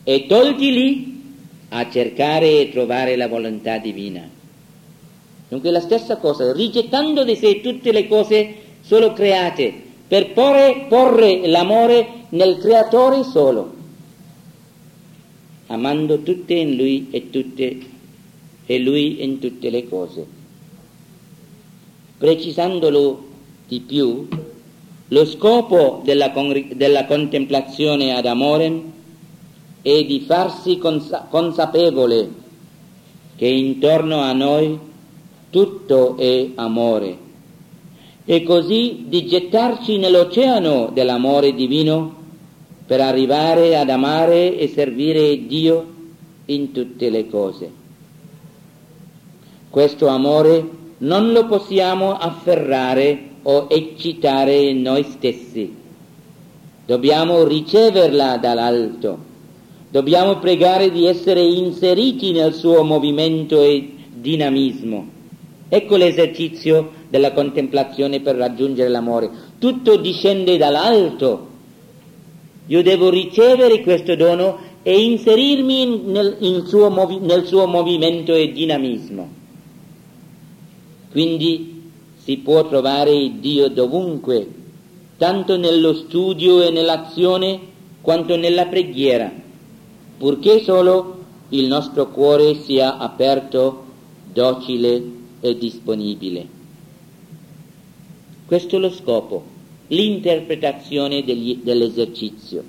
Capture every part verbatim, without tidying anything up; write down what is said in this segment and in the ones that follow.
e tolti lì a cercare e trovare la volontà divina. Dunque la stessa cosa, rigettando di sé tutte le cose solo create, per porre, porre l'amore nel creatore solo, amando tutte in lui e tutte e lui in tutte le cose. Precisandolo di più, lo scopo della, della contemplazione ad amorem è di farsi consa- consapevole che intorno a noi tutto è amore, e così di gettarci nell'oceano dell'amore divino per arrivare ad amare e servire Dio in tutte le cose. Questo amore non lo possiamo afferrare o eccitare in noi stessi, dobbiamo riceverla dall'alto, dobbiamo pregare di essere inseriti nel suo movimento e dinamismo. Ecco l'esercizio della contemplazione per raggiungere l'amore. Tutto discende dall'alto. Io devo ricevere questo dono e inserirmi nel, in suo movi- nel suo movimento e dinamismo. Quindi si può trovare Dio dovunque, tanto nello studio e nell'azione quanto nella preghiera, purché solo il nostro cuore sia aperto, docile e disponibile. Questo è lo scopo, l'interpretazione degli, dell'esercizio.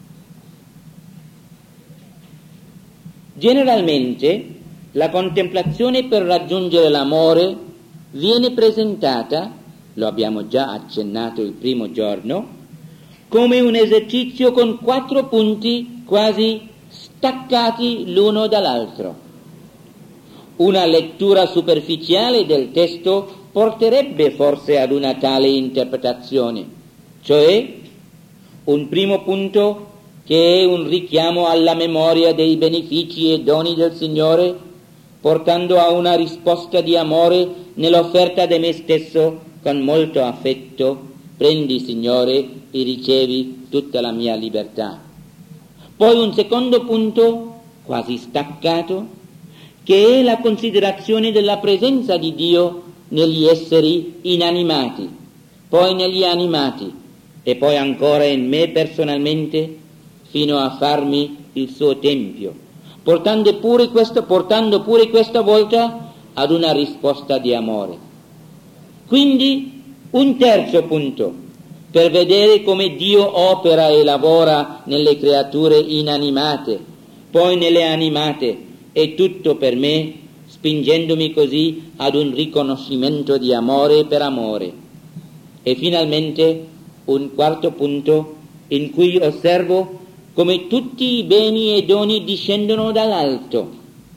Generalmente la contemplazione per raggiungere l'amore viene presentata, lo abbiamo già accennato il primo giorno, come un esercizio con quattro punti quasi staccati l'uno dall'altro. Una lettura superficiale del testo porterebbe forse ad una tale interpretazione, cioè un primo punto che è un richiamo alla memoria dei benefici e doni del Signore, portando a una risposta di amore nell'offerta di me stesso con molto affetto: prendi, Signore, e ricevi tutta la mia libertà. Poi un secondo punto, quasi staccato, che è la considerazione della presenza di Dio negli esseri inanimati, poi negli animati e poi ancora in me personalmente, fino a farmi il suo tempio, portando pure questa, portando pure questa volta ad una risposta di amore. Quindi un terzo punto, per vedere come Dio opera e lavora nelle creature inanimate, poi nelle animate, e tutto per me, spingendomi così ad un riconoscimento di amore per amore. E finalmente un quarto punto in cui osservo come tutti i beni e doni discendono dall'alto,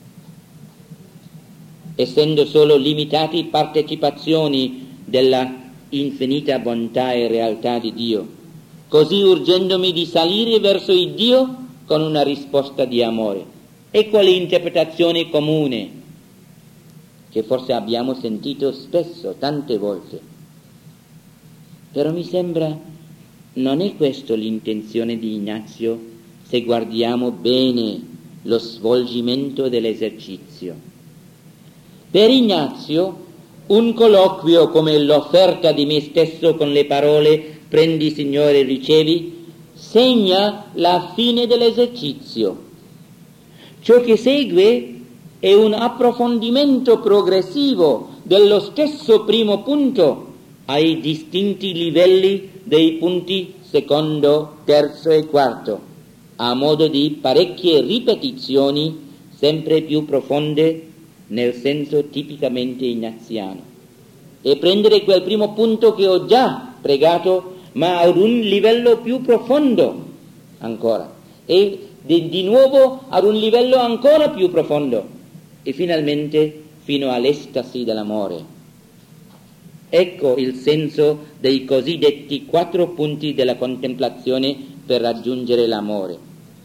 essendo solo limitati partecipazioni della infinita bontà e realtà di Dio, così urgendomi di salire verso il Dio con una risposta di amore. Ecco l'interpretazione comune che forse abbiamo sentito spesso, tante volte. Però mi sembra non è questa l'intenzione di Ignazio se guardiamo bene lo svolgimento dell'esercizio. Per Ignazio un colloquio come l'offerta di me stesso con le parole prendi, Signore, ricevi, segna la fine dell'esercizio. Ciò che segue è un approfondimento progressivo dello stesso primo punto ai distinti livelli dei punti secondo, terzo e quarto, a modo di parecchie ripetizioni sempre più profonde nel senso tipicamente ignaziano, e prendere quel primo punto che ho già pregato, ma ad un livello più profondo ancora, e di, di nuovo ad un livello ancora più profondo, e finalmente fino all'estasi dell'amore. Ecco il senso dei cosiddetti quattro punti della contemplazione per raggiungere l'amore.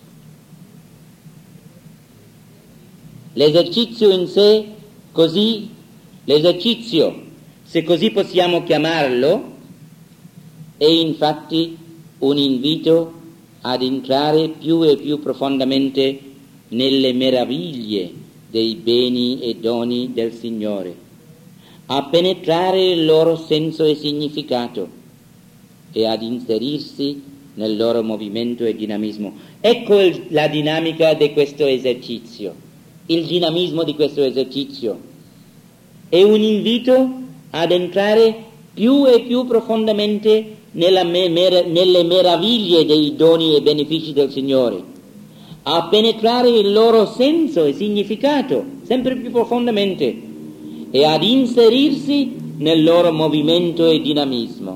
L'esercizio in sé, così, l'esercizio, se così possiamo chiamarlo, è infatti un invito ad entrare più e più profondamente nelle meraviglie dei beni e doni del Signore, a penetrare il loro senso e significato e ad inserirsi nel loro movimento e dinamismo. Ecco il, la dinamica di questo esercizio, il dinamismo di questo esercizio. È un invito ad entrare più e più profondamente nella me, mer, nelle meraviglie dei doni e benefici del Signore, a penetrare il loro senso e significato sempre più profondamente e ad inserirsi nel loro movimento e dinamismo.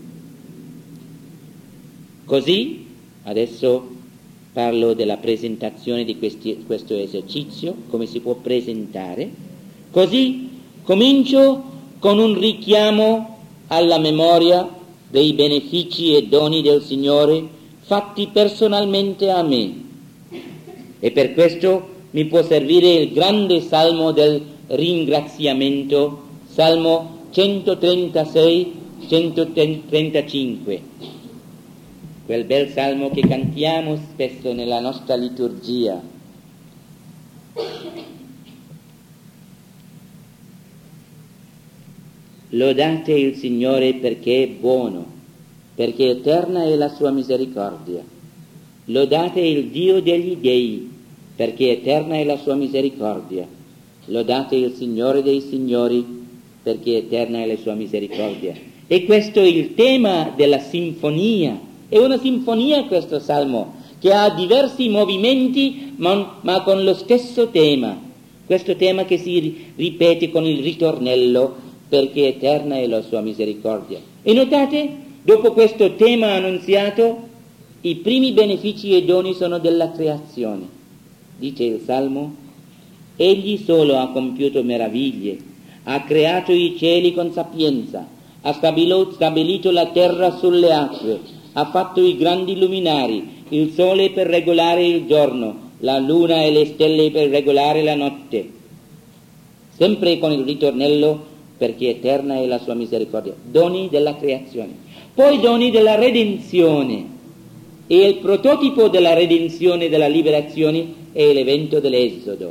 Così, adesso parlo della presentazione di questi, questo esercizio, come si può presentare. Così comincio con un richiamo alla memoria dei benefici e doni del Signore fatti personalmente a me. E per questo mi può servire il grande salmo del ringraziamento, Salmo centotrentasei centotrentacinque, quel bel salmo che cantiamo spesso nella nostra liturgia. Lodate il Signore perché è buono, perché eterna è la sua misericordia. Lodate il Dio degli dei, perché eterna è la sua misericordia. Lodate il Signore dei signori, perché eterna è la sua misericordia. E questo è il tema della sinfonia. È una sinfonia questo salmo, che ha diversi movimenti, ma, ma con lo stesso tema. Questo tema che si ripete con il ritornello, perché eterna è la sua misericordia. E notate, dopo questo tema annunziato, i primi benefici e doni sono della creazione. Dice il Salmo: egli solo ha compiuto meraviglie, ha creato i cieli con sapienza, ha stabilito, stabilito la terra sulle acque, ha fatto i grandi luminari, il sole per regolare il giorno, la luna e le stelle per regolare la notte. Sempre con il ritornello, perché eterna è la sua misericordia. Doni della creazione. Poi doni della redenzione. E il prototipo della redenzione e della liberazione è l'evento dell'Esodo.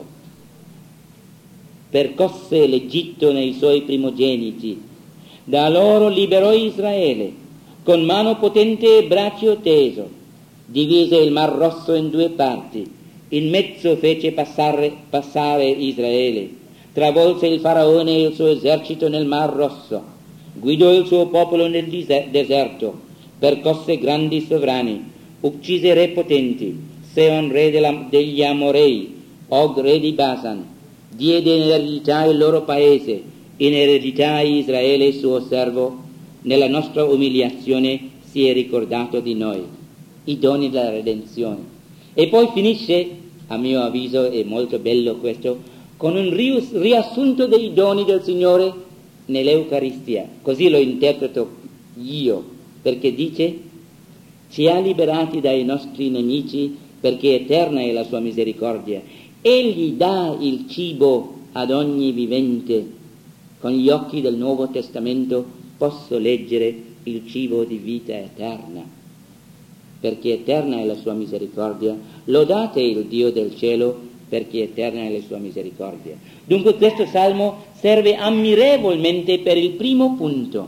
Percosse l'Egitto nei suoi primogeniti, da loro liberò Israele, con mano potente e braccio teso, divise il Mar Rosso in due parti, in mezzo fece passare, passare Israele, travolse il Faraone e il suo esercito nel Mar Rosso, guidò il suo popolo nel deserto, percosse grandi sovrani, uccise re potenti, Seon re della, degli Amorei, Og re di Basan, diede in eredità il loro paese, in eredità a Israele suo servo. Nella nostra umiliazione si è ricordato di noi, i doni della redenzione. E poi finisce, a mio avviso è molto bello questo, con un riassunto dei doni del Signore nell'Eucaristia. Così lo interpreto io, perché dice: ci ha liberati dai nostri nemici, perché eterna è la sua misericordia. Egli dà il cibo ad ogni vivente. Con gli occhi del Nuovo Testamento posso leggere il cibo di vita eterna, perché eterna è la sua misericordia. Lodate il Dio del cielo, perché eterna è la sua misericordia. Dunque questo salmo serve ammirevolmente per il primo punto.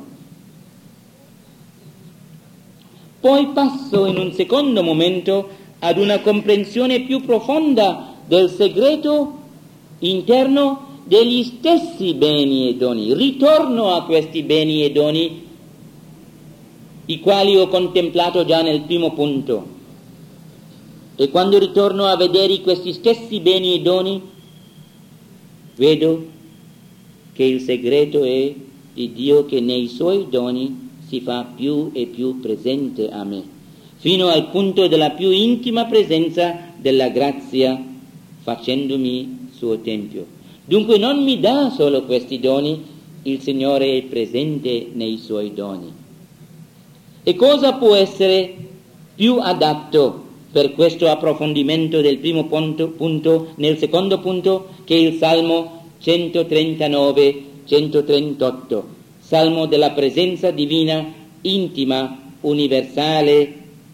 Poi passo in un secondo momento ad una comprensione più profonda del segreto interno degli stessi beni e doni. Ritorno a questi beni e doni, i quali ho contemplato già nel primo punto. E quando ritorno a vedere questi stessi beni e doni, vedo che il segreto è di Dio che nei suoi doni si fa più e più presente a me, fino al punto della più intima presenza della grazia, facendomi suo tempio. Dunque non mi dà solo questi doni, il Signore è presente nei suoi doni. E cosa può essere più adatto per questo approfondimento del primo punto, punto nel secondo punto, che il Salmo centotrentanove centotrentotto, Salmo della presenza divina, intima, universale,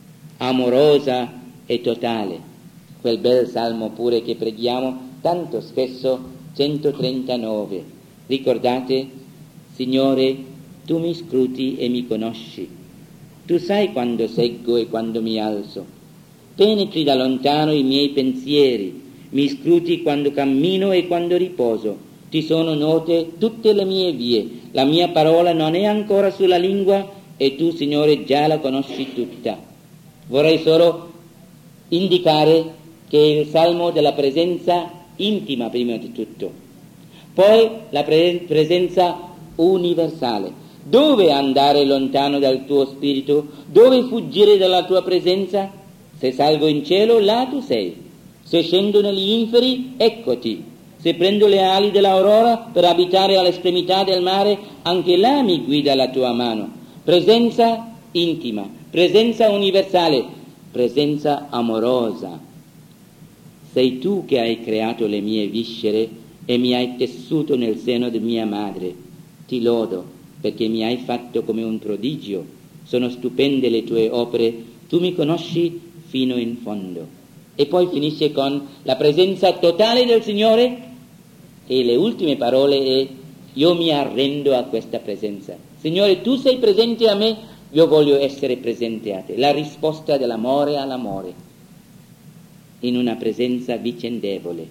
amorosa e totale. Quel bel salmo pure che preghiamo tanto spesso, centotrentanove. Ricordate? Signore, tu mi scruti e mi conosci. Tu sai quando seggo e quando mi alzo. Penetri da lontano i miei pensieri, mi scruti quando cammino e quando riposo. Ti sono note tutte le mie vie, la mia parola non è ancora sulla lingua e tu, Signore, già la conosci tutta. Vorrei solo indicare che è il salmo della presenza intima prima di tutto, poi la pre- presenza universale. Dove andare lontano dal tuo spirito? Dove fuggire dalla tua presenza? Se salgo in cielo, là tu sei. Se scendo negli inferi, eccoti. Se prendo le ali dell'aurora per abitare all'estremità del mare, anche là mi guida la tua mano. Presenza intima, presenza universale, presenza amorosa. Sei tu che hai creato le mie viscere e mi hai tessuto nel seno di mia madre. Ti lodo perché mi hai fatto come un prodigio. Sono stupende le tue opere, tu mi conosci fino in fondo. E poi finisce con la presenza totale del Signore e le ultime parole è: io mi arrendo a questa presenza. Signore, tu sei presente a me, io voglio essere presente a te. La risposta dell'amore all'amore in una presenza vicendevole.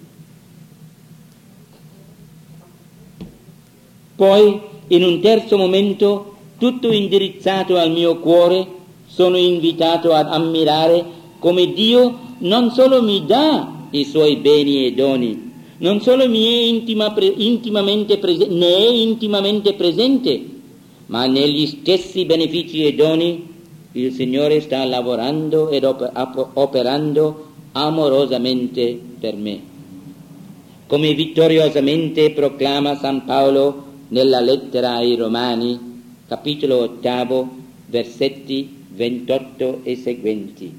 Poi, in un terzo momento, tutto indirizzato al mio cuore, sono invitato ad ammirare come Dio non solo mi dà i suoi beni e doni, non solo mi è intima, pre, intimamente prese, ne è intimamente presente, ma negli stessi benefici e doni il Signore sta lavorando ed op- operando amorosamente per me. Come vittoriosamente proclama San Paolo nella lettera ai Romani, capitolo ottavo, versetti ventotto e seguenti.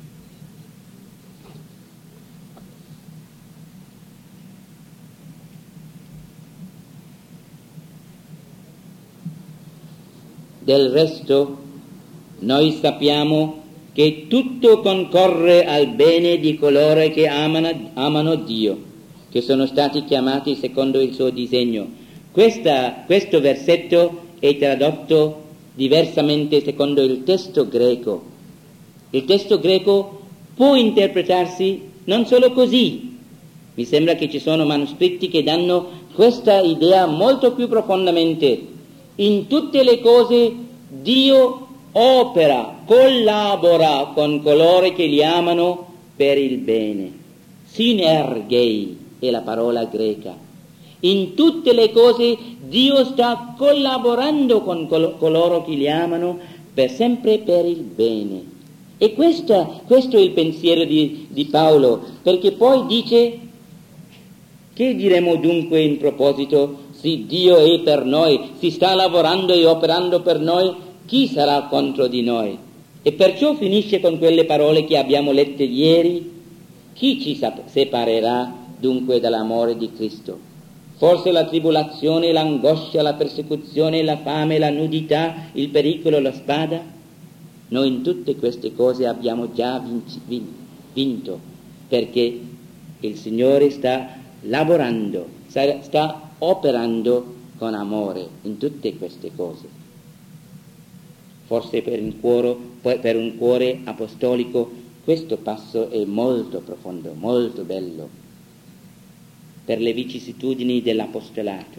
Del resto, noi sappiamo che tutto concorre al bene di coloro che amano, amano Dio, che sono stati chiamati secondo il suo disegno. Questa, questo versetto è tradotto diversamente secondo il testo greco. Il testo greco può interpretarsi non solo così. Mi sembra che ci sono manoscritti che danno questa idea molto più profondamente. In tutte le cose Dio opera, collabora con coloro che li amano per il bene. Synergei è la parola greca. In tutte le cose Dio sta collaborando con col- coloro che li amano per sempre per il bene. E questa, questo è il pensiero di, di Paolo, perché poi dice: che diremo dunque in proposito? Se Dio è per noi, si sta lavorando e operando per noi, chi sarà contro di noi? E perciò finisce con quelle parole che abbiamo lette ieri: chi ci separerà dunque dall'amore di Cristo? Forse la tribolazione, l'angoscia, la persecuzione, la fame, la nudità, il pericolo, la spada? Noi in tutte queste cose abbiamo già vinto, perché il Signore sta lavorando, sta operando con amore in tutte queste cose. Forse per un cuore, per un cuore apostolico questo passo è molto profondo, molto bello, per le vicissitudini dell'apostolato.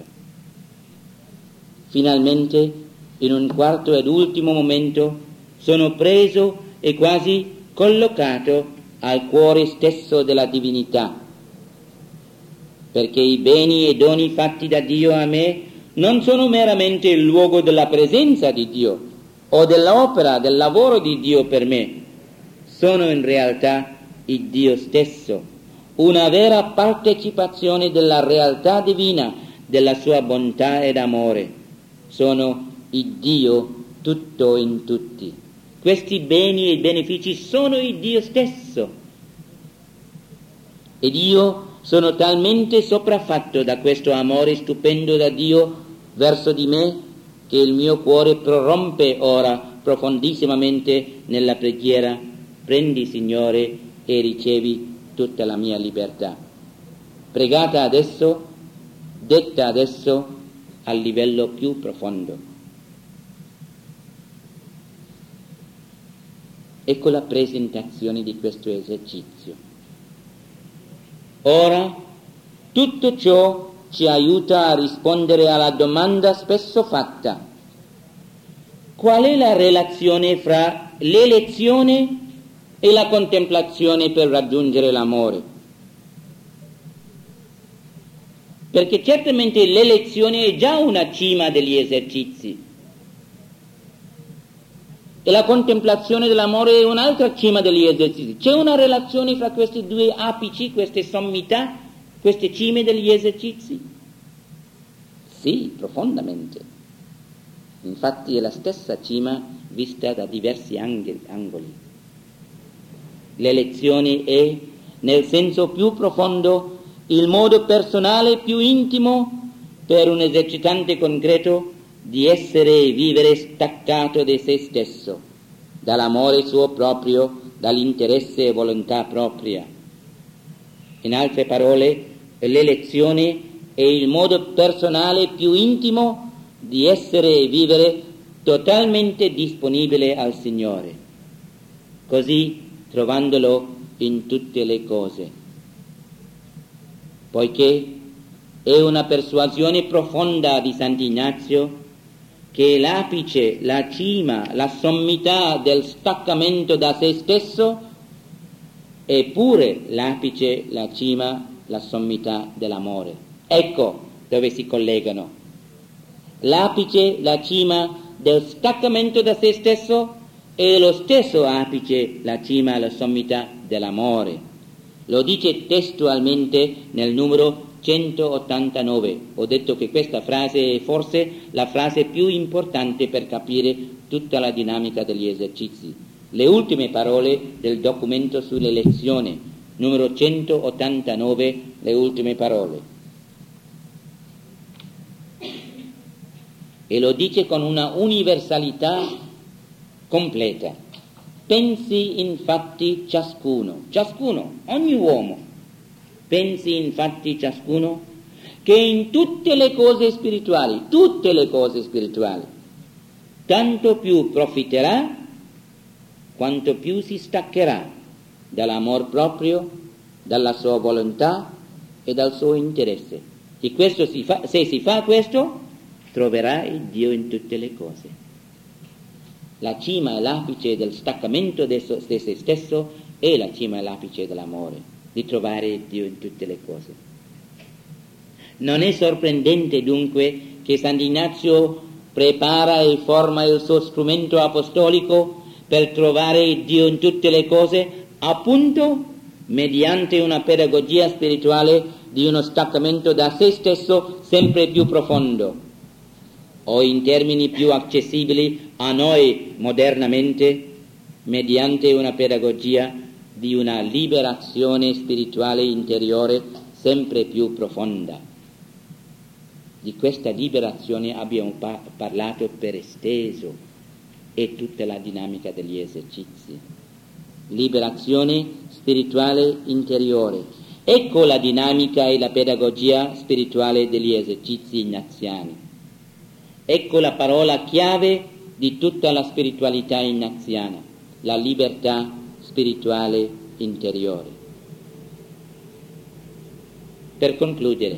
Finalmente, in un quarto ed ultimo momento, sono preso e quasi collocato al cuore stesso della divinità, perché i beni e doni fatti da Dio a me non sono meramente il luogo della presenza di Dio o dell'opera, del lavoro di Dio per me, sono in realtà il Dio stesso, una vera partecipazione della realtà divina, della sua bontà ed amore. Sono il Dio tutto in tutti. Questi beni e benefici sono il Dio stesso. Ed io sono talmente sopraffatto da questo amore stupendo da Dio verso di me che il mio cuore prorompe ora profondissimamente nella preghiera: prendi, Signore, e ricevi tutta la mia libertà. Pregata adesso, detta adesso al livello più profondo. Ecco la presentazione di questo esercizio. Ora, tutto ciò ci aiuta a rispondere alla domanda spesso fatta: qual è la relazione fra l'elezione e la contemplazione per raggiungere l'amore? Perché certamente l'elezione è già una cima degli esercizi e la contemplazione dell'amore è un'altra cima degli esercizi. C'è una relazione fra questi due apici, queste sommità, queste cime degli esercizi? Sì, profondamente. Infatti è la stessa cima vista da diversi angoli. L'elezione è, nel senso più profondo, il modo personale più intimo per un esercitante concreto di essere e vivere staccato da se stesso, dall'amore suo proprio, dall'interesse e volontà propria. In altre parole, l'elezione è il modo personale più intimo di essere e vivere totalmente disponibile al Signore, così trovandolo in tutte le cose. Poiché è una persuasione profonda di Sant'Ignazio che l'apice, la cima, la sommità del staccamento da se stesso è pure l'apice, la cima, la sommità dell'amore. Ecco dove si collegano. L'apice, la cima del staccamento da se stesso è lo stesso apice, la cima, la sommità dell'amore. Lo dice testualmente nel numero centottantanove. Ho detto che questa frase è forse la frase più importante per capire tutta la dinamica degli esercizi. Le ultime parole del documento sull'elezione, numero centottantanove, le ultime parole. E lo dice con una universalità completa. Pensi infatti ciascuno, ciascuno, ogni uomo, pensi infatti ciascuno che in tutte le cose spirituali, tutte le cose spirituali, tanto più profiterà quanto più si staccherà dall'amor proprio, dalla sua volontà e dal suo interesse. E questo si fa, se si fa questo, troverà il Dio in tutte le cose. La cima e l'apice del staccamento di se stesso è la cima e l'apice dell'amore, di trovare Dio in tutte le cose. Non è sorprendente dunque che Sant'Ignazio prepara e forma il suo strumento apostolico per trovare Dio in tutte le cose, appunto mediante una pedagogia spirituale di uno staccamento da se stesso sempre più profondo, o in termini più accessibili a noi modernamente, mediante una pedagogia di una liberazione spirituale interiore sempre più profonda. Di questa liberazione abbiamo pa- parlato per esteso, e tutta la dinamica degli esercizi. Liberazione spirituale interiore. Ecco la dinamica e la pedagogia spirituale degli esercizi ignaziani. Ecco la parola chiave di tutta la spiritualità ignaziana, la libertà spirituale interiore. Per concludere,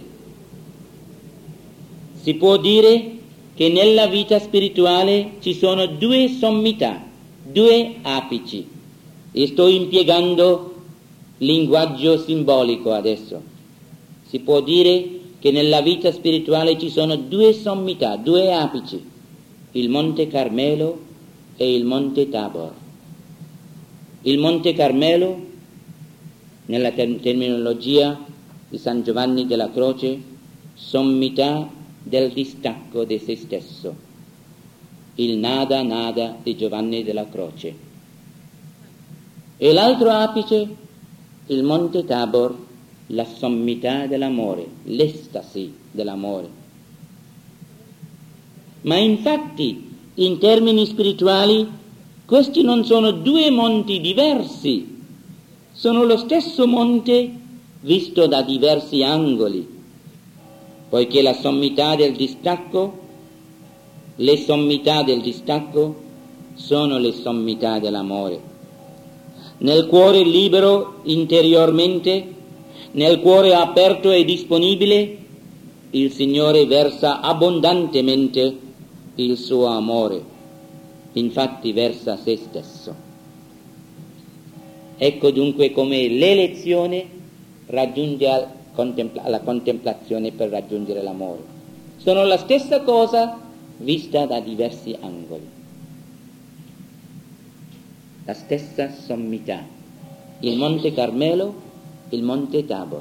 si può dire che nella vita spirituale ci sono due sommità, due apici, e sto impiegando linguaggio simbolico adesso. Si può dire che nella vita spirituale ci sono due sommità, due apici, il Monte Carmelo e il Monte Tabor. Il Monte Carmelo, nella ter- terminologia di San Giovanni della Croce, sommità del distacco di se stesso, il nada nada di Giovanni della Croce. E l'altro apice, il Monte Tabor, la sommità dell'amore, l'estasi dell'amore. Ma infatti, in termini spirituali, Questi non sono due monti diversi, sono lo stesso monte visto da diversi angoli, poiché la sommità del distacco, le sommità del distacco sono le sommità dell'amore. Nel cuore libero interiormente, nel cuore aperto e disponibile, il Signore versa abbondantemente il suo amore, infatti versa se stesso. Ecco dunque come l'elezione raggiunge al contempla- alla contemplazione per raggiungere l'amore. Sono la stessa cosa vista da diversi angoli. La stessa sommità, il Monte Carmelo, il Monte Tabor.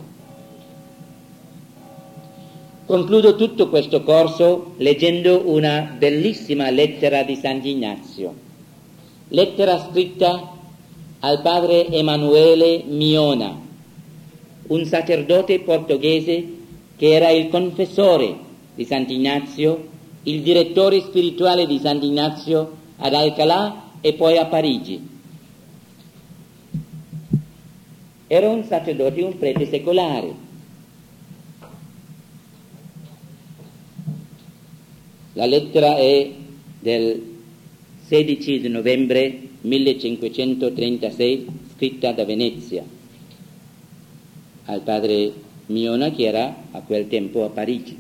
Concludo tutto questo corso leggendo una bellissima lettera di Sant'Ignazio, lettera scritta al padre Emanuele Miona, un sacerdote portoghese che era il confessore di Sant'Ignazio, il direttore spirituale di Sant'Ignazio ad Alcalá e poi a Parigi. Era un sacerdote, un prete secolare. La lettera è del sedici di novembre millecinquecentotrentasei, scritta da Venezia al padre Miona, che era a quel tempo a Parigi.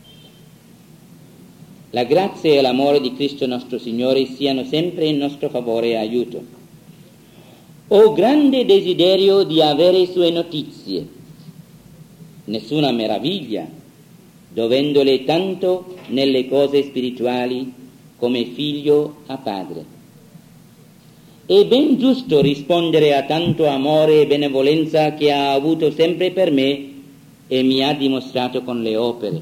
La grazia e l'amore di Cristo nostro Signore siano sempre in nostro favore e aiuto. Ho grande desiderio di avere sue notizie, nessuna meraviglia, dovendole tanto nelle cose spirituali come figlio a padre. È ben giusto rispondere a tanto amore e benevolenza che ha avuto sempre per me e mi ha dimostrato con le opere.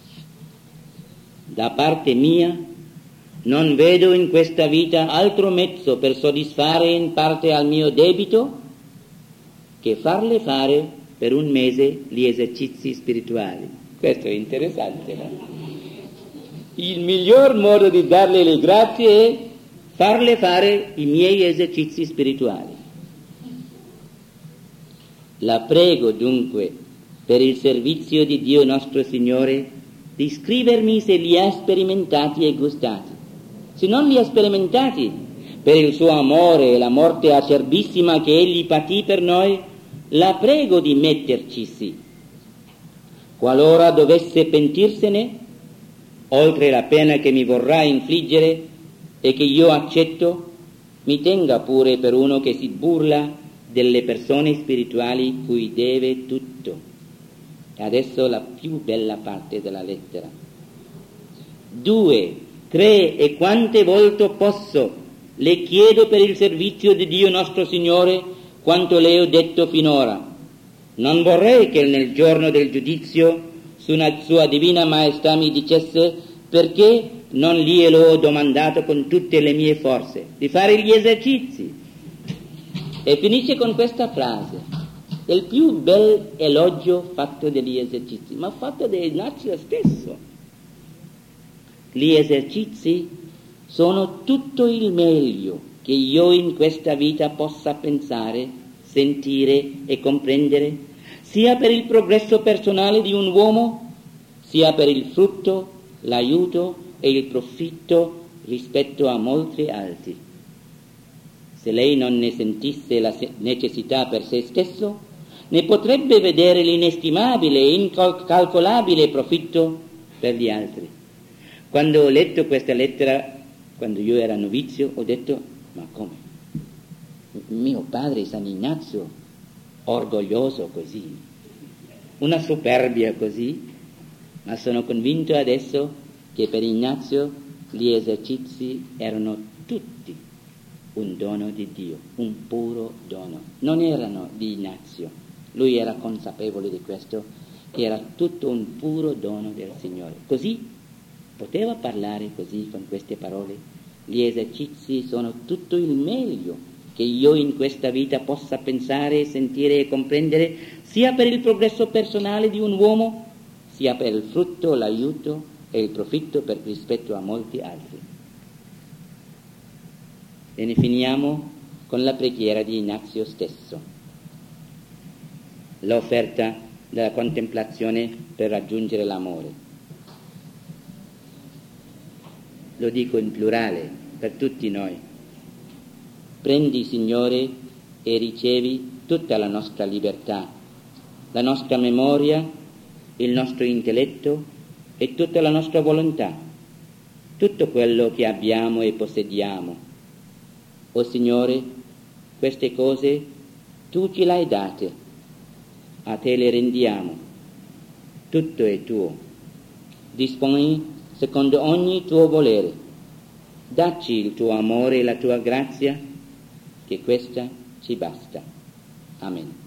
Da parte mia non vedo in questa vita altro mezzo per soddisfare in parte al mio debito che farle fare per un mese gli esercizi spirituali. Questo è interessante, no? Il miglior modo di darle le grazie è farle fare i miei esercizi spirituali. La prego dunque per il servizio di Dio nostro Signore di scrivermi se li ha sperimentati e gustati. Se non li ha sperimentati, per il suo amore e la morte acerbissima che egli patì per noi, la prego di metterci sì. Qualora dovesse pentirsene, oltre la pena che mi vorrà infliggere e che io accetto, mi tenga pure per uno che si burla delle persone spirituali cui deve tutto. E adesso la più bella parte della lettera. Due, tre e quante volte posso, le chiedo per il servizio di Dio nostro Signore quanto le ho detto finora. Non vorrei che nel giorno del giudizio sua, sua divina maestà mi dicesse perché non glielo ho domandato con tutte le mie forze di fare gli esercizi. E finisce con questa frase, il più bel elogio fatto degli esercizi, ma fatto da Ignazio stesso. Gli esercizi sono tutto il meglio che io in questa vita possa pensare, sentire e comprendere, sia per il progresso personale di un uomo, sia per il frutto, l'aiuto e il profitto rispetto a molti altri. Se lei non ne sentisse la necessità per se stesso, ne potrebbe vedere l'inestimabile e incalcolabile profitto per gli altri. Quando ho letto questa lettera, quando io ero novizio, ho detto, ma come? Mio padre San Ignazio, orgoglioso così, una superbia così, ma sono convinto adesso che per Ignazio gli esercizi erano tutti un dono di Dio, un puro dono. Non erano di Ignazio, lui era consapevole di questo, che era tutto un puro dono del Signore. Così poteva parlare così con queste parole. Gli esercizi sono tutto il meglio che io in questa vita possa pensare, sentire e comprendere, sia per il progresso personale di un uomo, sia per il frutto, l'aiuto e il profitto per rispetto a molti altri. E ne finiamo con la preghiera di Ignazio stesso, l'offerta della contemplazione per raggiungere l'amore. Lo dico in plurale per tutti noi. Prendi, Signore, e ricevi tutta la nostra libertà, la nostra memoria, il nostro intelletto e tutta la nostra volontà, tutto quello che abbiamo e possediamo. O Signore, queste cose Tu ce le hai date, a Te le rendiamo, tutto è Tuo. Disponi secondo ogni Tuo volere, dacci il Tuo amore e la Tua grazia, che questa ci basta. Amen.